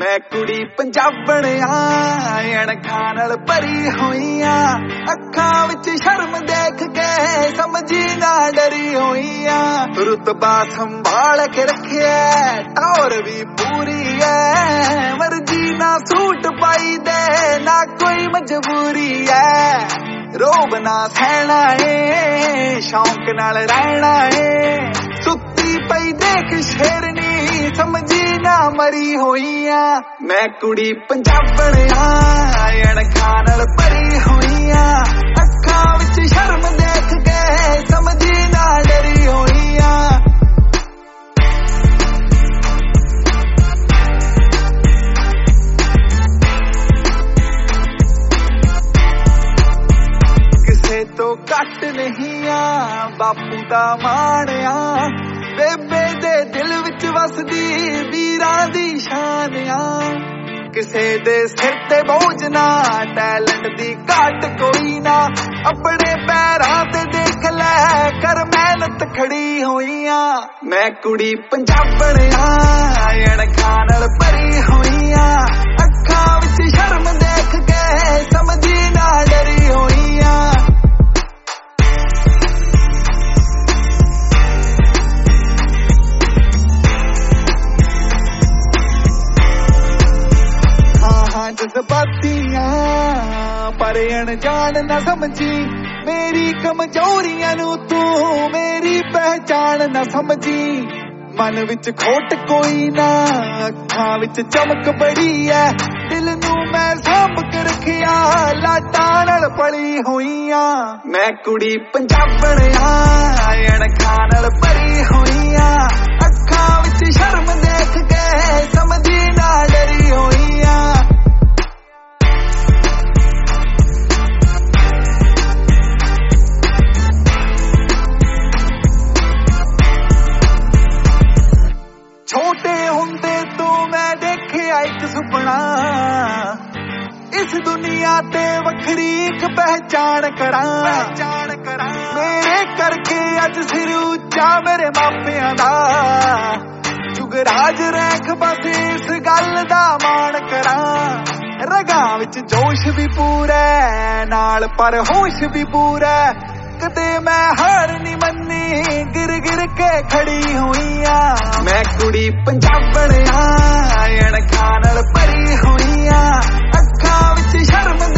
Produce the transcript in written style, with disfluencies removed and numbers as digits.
मैं कुड़ी पंजाबण अणखां नाल भरी होई अखां विच शर्म देख के समझी ना डरी होई रुतबा संभाल के रखे टौर भी पूरी है मर्जी ना सूट पाई दे ना कोई मजबूरी है रोब ना सहना है शौक नाल रहना है सुती पई देख शेरनी समझी ना मरी होई मैं कुड़ी पंजाबण अणखां नाल भरी होई अखां विच शर्म देख के समझी ना डरी होई किसे तो घट नहीं बापू दा माणिया बेबे दे दिल विच वसदी वीरां दी शान किसे दे सिर ते बोझ ना टैलेंट दी घाट कोई ना अपने पैरां ते देख लै कर मेहनत खड़ी होई मैं कुड़ी पंजाबण अणखां नाल भरी होई अखां विच शर्म देख के समझी ना डरी होई जज्बातियां पर अनजान न समझी मेरी कमजोरियां नू तू मेरी पहचान न समझी मन विच खोट कोई ना अखां विच चमक बड़ी है दिल नू मैं सांभ के रखिया लाटां नाल पली होई मैं कुड़ी पंजाबण अणखां नाल भरी होई अखां विच शर्म देख के समझी ना डरी होई छोटे हुंदे तो मैं देखिया एक सुपना इस दुनिया ते वखरी एक पहचान करा मेरे करके अज सिर उच्चा मेरे मापियां दा जुगराज रैख बस इस गल दा मान करा रगां विच जोश भी पूरा नाल पर होश भी पूरा कदे मैं हार नहीं मन्नी गिर गिर के खड़ी हुई मैं कुड़ी पंजाबण अणखां नाल भरी होई अखां विच शर्म